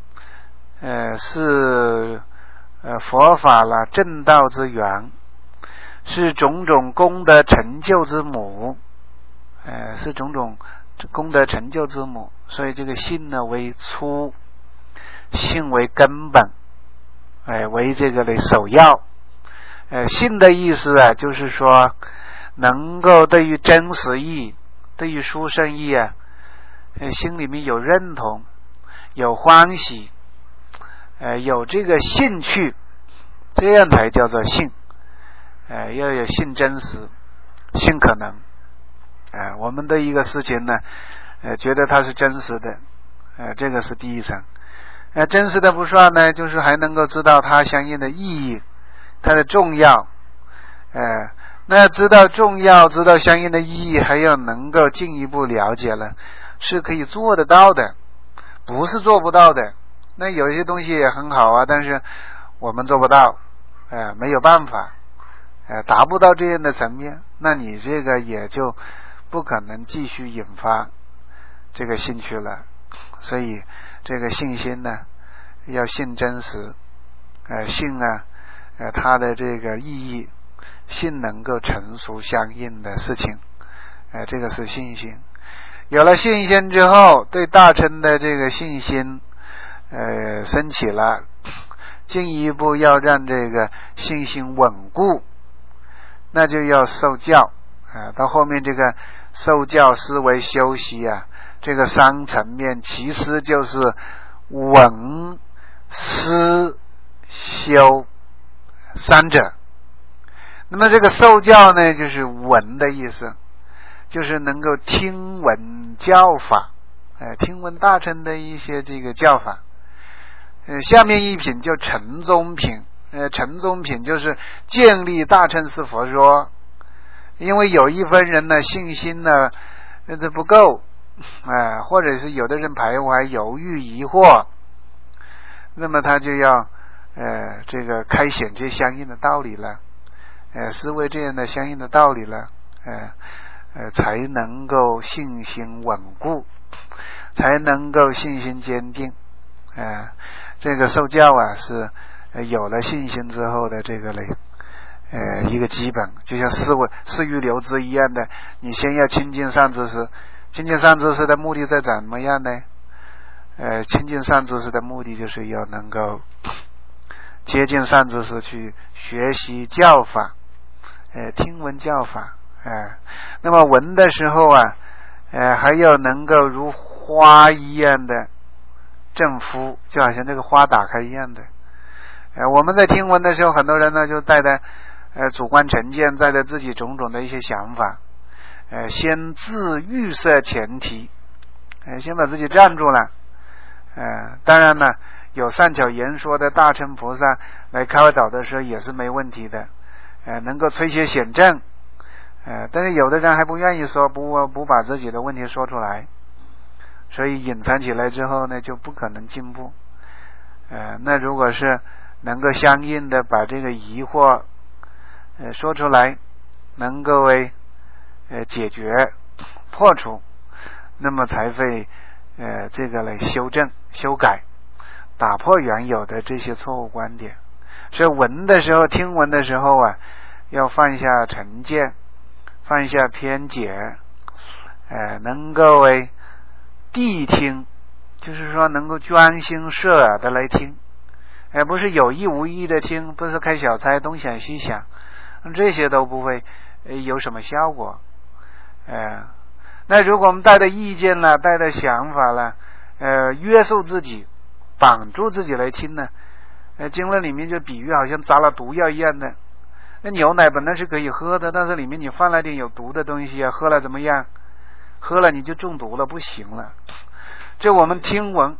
是佛法了正道之源，是种种功德成就之母，是种种功德成就之母。所以这个信呢为初，信为根本，为这个的首要。信的意思啊，就是说能够对于真实义，对于殊胜义啊，心里面有认同，有欢喜，有这个兴趣，这样才叫做信。要有信真实，信可能。我们对一个事情呢，觉得它是真实的，这个是第一层。真实的不算呢，就是还能够知道它相应的意义，它的重要。那知道重要，知道相应的意义，还要能够进一步了解了，是可以做得到的，不是做不到的。那有一些东西也很好啊，但是我们做不到，没有办法，达不到这样的层面，那你这个也就不可能继续引发这个兴趣了。所以这个信心呢，要信真实，信啊，它的这个意义，信能够成熟相应的事情，这个是信心。有了信心之后，对大乘的这个信心升起了，进一步要让这个信心稳固，那就要受教。到后面这个受教思维修习啊，这个三层面其实就是闻思修三者。那么这个受教呢，就是闻的意思，就是能够听闻教法，听闻大乘的一些这个教法。下面一品叫承宗品，承宗品就是建立大乘是佛说。因为有一分人呢，信心呢这不够，或者是有的人徘徊犹豫疑惑，那么他就要这个开显这相应的道理了，思维这样的相应的道理了，才能够信心稳固，才能够信心坚定。这个受教啊，是有了信心之后的这个一个基本，就像四欲流支一样的，你先要亲近善知识。亲近善知识的目的在怎么样呢？亲近善知识的目的就是要能够接近善知识，去学习教法，听闻教法。那么闻的时候啊，还要能够如花一样的正敷，就好像这个花打开一样的。我们在听闻的时候，很多人呢就带着主观成见，带着自己种种的一些想法，先自预设前提，先把自己站住了。当然呢，有善巧言说的大乘菩萨来开导的时候也是没问题的，能够催些显正。但是有的人还不愿意说，不把自己的问题说出来，所以隐藏起来之后呢，就不可能进步。那如果是能够相应的把这个疑惑说出来，能够解决破除，那么才会这个来修正修改，打破原有的这些错误观点。所以闻的时候，听闻的时候啊，要放下成见，放下偏解，能够谛听，就是说能够专心摄耳的来听，不是有意无意的听，不是开小差东想西想，这些都不会有什么效果。那如果我们带着意见了，带着想法了，约束自己，绑住自己来听呢，经论里面就比喻好像扎了毒药一样的。那牛奶本来是可以喝的，但是里面你放了点有毒的东西啊，喝了怎么样？喝了你就中毒了，不行了。这我们听闻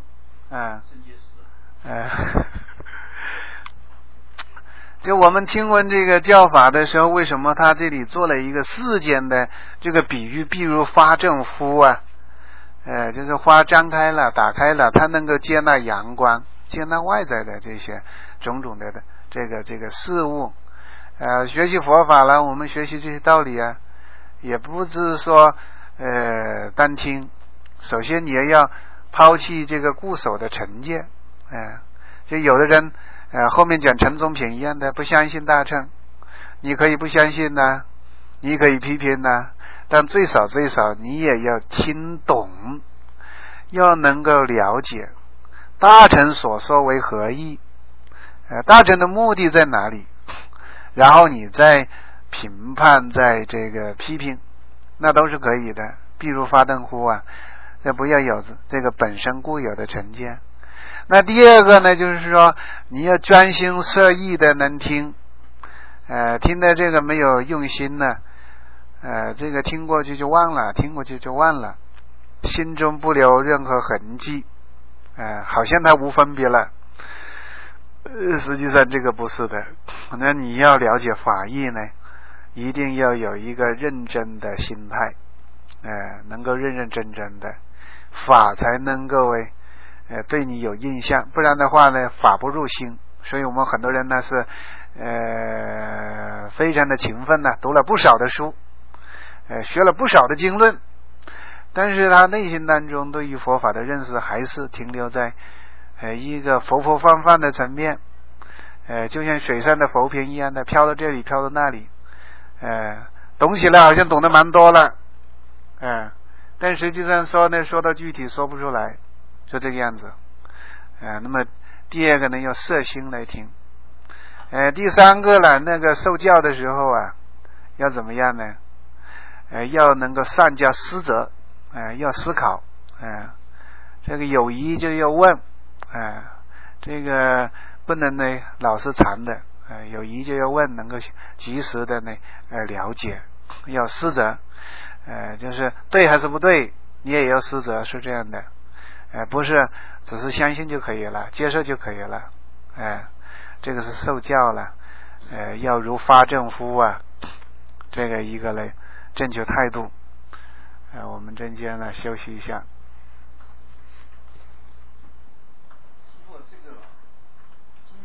就我们听闻这个教法的时候，为什么他这里做了一个世间的这个比喻？比如花正敷啊，就是花张开了打开了，它能够接纳阳光，接纳外在的这些种种的这个事物。学习佛法了，我们学习这些道理啊， 也不是说单听，首先你也要抛弃这个固守的成见。就有的人后面讲陈宗平一样的，不相信大乘，你可以不相信呢，你可以批评呢，但最少你也要听懂，要能够了解大乘所说为何意，大乘的目的在哪里，然后你再评判，在这个批评，那都是可以的。譬如发灯乎啊，那不要有这个本身固有的成见。那第二个呢，就是说你要专心摄意的能听，听的这个没有用心呢，这个听过去就忘了，听过去就忘了，心中不留任何痕迹，好像他无分别了，实际上这个不是的。那你要了解法义呢，一定要有一个认真的心态，能够认认真真的，法才能够对你有印象，不然的话呢，法不入心。所以我们很多人呢是非常的勤奋呢，读了不少的书，学了不少的经论，但是他内心当中对于佛法的认识还是停留在一个浮浮泛泛的层面，就像水上的浮萍一样的，飘到这里飘到那里，懂起来好像懂得蛮多了，但实际上说到具体说不出来，就这个样子。那么第二个呢，要摄心来听。第三个呢，那个受教的时候啊，要怎么样呢？要能够善加思责，要思考，这个有疑就要问，这个不能呢老是藏的，有疑就要问，能够及时的呢了解，要思责，就是对还是不对，你也要思责，是这样的。不是只是相信就可以了，接受就可以了，这个是受教了，要如发正夫啊，这个一个嘞正确态度。我们中间呢休息一下。